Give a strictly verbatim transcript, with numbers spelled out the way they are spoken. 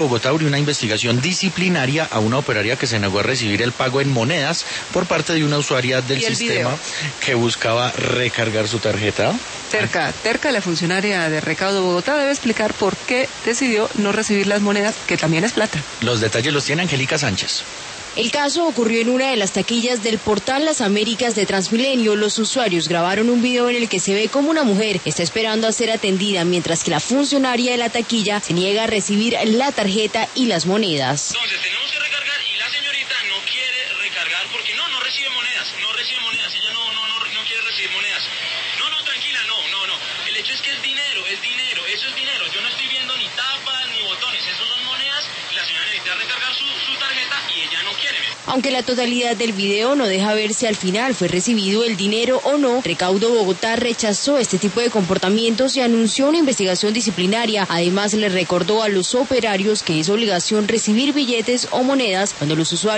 Bogotá abrió una investigación disciplinaria a una operaria que se negó a recibir el pago en monedas por parte de una usuaria del sistema video? que buscaba recargar su tarjeta. Terca, Terca, la funcionaria de Recaudo Bogotá, debe explicar por qué decidió no recibir las monedas, que también es plata. Los detalles los tiene Angélica Sánchez. El caso ocurrió en una de las taquillas del portal Las Américas de Transmilenio. Los usuarios grabaron un video en el que se ve como una mujer está esperando a ser atendida, mientras que la funcionaria de la taquilla se niega a recibir la tarjeta y las monedas. Entonces tenemos que recargar y la señorita no quiere recargar porque no, no recibe monedas, no recibe monedas, ella no, no, no, no quiere recibir monedas. No, no, tranquila, no, no, no. El hecho es que es dinero, es dinero, eso es dinero. Yo no estoy viendo ni tapas ni botones, esos son monedas. La señora necesita recargar su, su tarjeta y ella no quiere. Aunque la totalidad del video no deja ver si al final fue recibido el dinero o no, Recaudo Bogotá rechazó este tipo de comportamientos y anunció una investigación disciplinaria. Además, le recordó a los operarios que es obligación recibir billetes o monedas cuando los usuarios